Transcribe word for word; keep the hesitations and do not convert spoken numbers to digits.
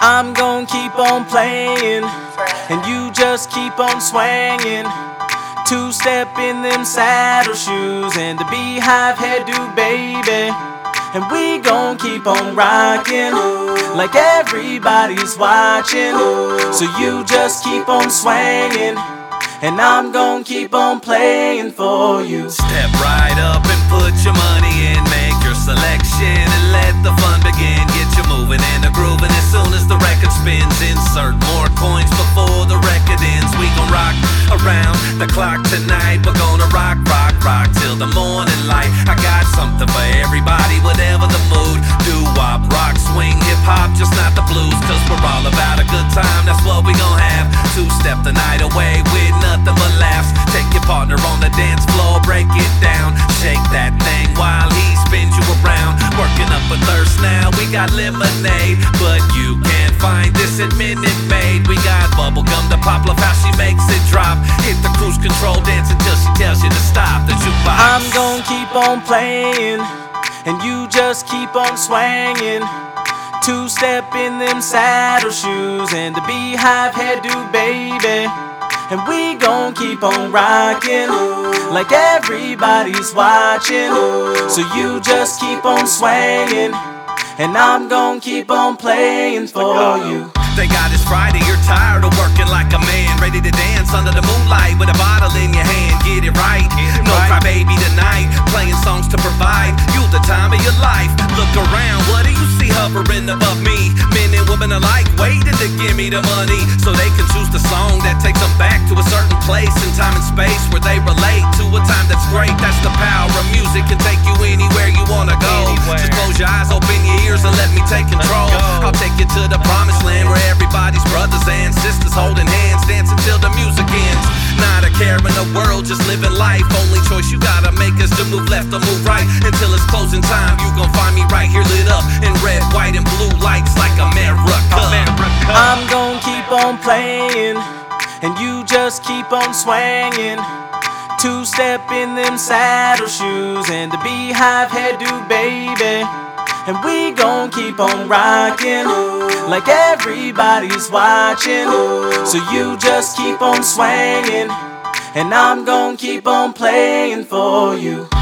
I'm gon' keep on playing, and you just keep on swinging. Two-step in them saddle shoes and the beehive hairdo, baby. And we gon' keep on rocking like everybody's watching. So you just keep on swinging, and I'm gon' keep on playing for you. Step right up and put your money in, make your selection and let the fun begin. Get you moving and a grooving as soon as the record spins. Insert more coins before the record ends. We gon' rock around the clock tonight. We're gonna rock, rock, rock till the morning light. I got something for everybody, whatever the mood. Doo-wop, rock, swing, hip-hop, just not the blues. Cause we're all about a good time, that's what we gon' have. Two-step the night away with nothing but laughs. Take your partner on the dance floor, break it down. Shake that thing while he spins you around. Working up a thirst now, we got lemonade, but you can't find this at Minute Maid. We got bubblegum to pop, love how she makes it drop. Hit the cruise control, dance until she tells you to stop. The jukebox. I'm gon' keep on playing, and you just keep on swinging. Two-step in them saddle shoes and the beehive hairdo, baby. And we gon' keep on rocking like everybody's watching. So you just keep on swinging, and I'm gon' keep on playing for you. Thank God it's Friday, you're tired of working like a man, ready to dance under the moonlight with a bottle in your hand. Get it right, no cry baby tonight, playing songs to provide you the time of your life. Look around, what do you see hovering above me? Men and women alike waiting to give me the money, so they can choose the song that takes them back to a certain place in time and space where they relate to a time that's great. That's the power of music, can take you anywhere you wanna go. Anywhere. Just close your eyes, open your ears, and let me take control. I'll take you to the promised land where everybody's brothers and sisters holding hands, dancing till the music ends. Not a care in the world, just living life. Only choice you gotta make is to move left or move right. Until it's closing time, you gon' find me right here lit up in red, white, and blue lights like America. America. I'm gon' keep on playing, and you just keep on swinging. Two-step in them saddle shoes and the beehive hairdo, baby. And we gon' keep on rocking like everybody's watching. So you just keep on swinging, and I'm gon' keep on playing for you.